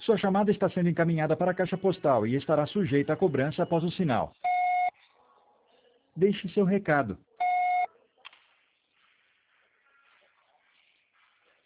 Sua chamada está sendo encaminhada para a caixa postal e estará sujeita a cobrança após o sinal. Deixe seu recado.